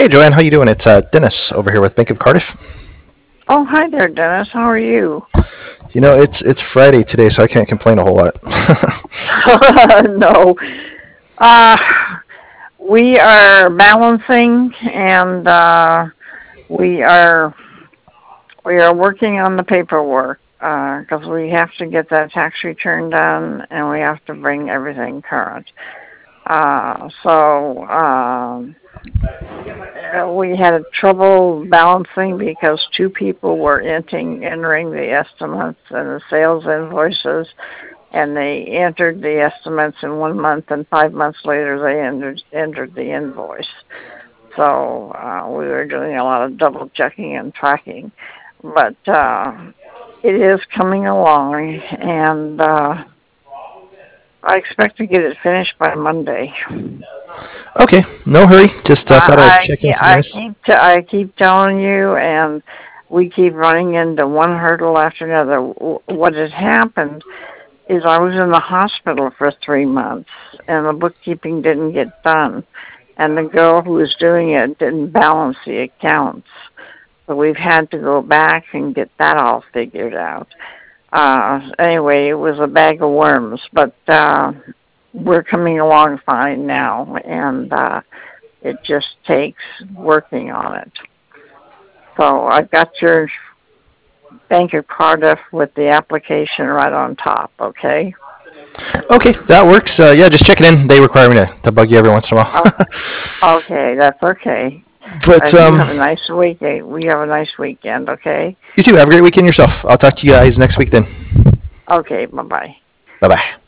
Hey, Joanne, how you doing? It's Dennis over here with Bank of Cardiff. Oh, hi there, Dennis. How are you? It's Friday today, so I can't complain a whole lot. No. Uh, we are balancing and we are we are working on the paperwork because we have to get that tax return done and we have to bring everything current. We had trouble balancing because two people were entering the estimates and the sales invoices, and they entered the estimates in 1 month, and 5 months later they entered the invoice. So we were doing a lot of double checking and tracking, but it is coming along, and I expect to get it finished by Monday. Okay, no hurry. Just thought I'd check in with you guys. I keep telling you, and we keep running into one hurdle after another. What has happened is I was in the hospital for 3 months, and the bookkeeping didn't get done, and the girl who was doing it didn't balance the accounts. So we've had to go back and get that all figured out. Anyway, it was a bag of worms, but we're coming along fine now, and it just takes working on it. So I've got your Bank of Cardiff with the application right on top, okay? Okay, that works. Yeah, just checking in. They require me to bug you every once in a Oh, while. okay, that's okay. But You have a nice weekend. We have a nice weekend, okay? you too. Have a great weekend yourself. I'll talk to you guys next week then. Okay, bye-bye. Bye bye.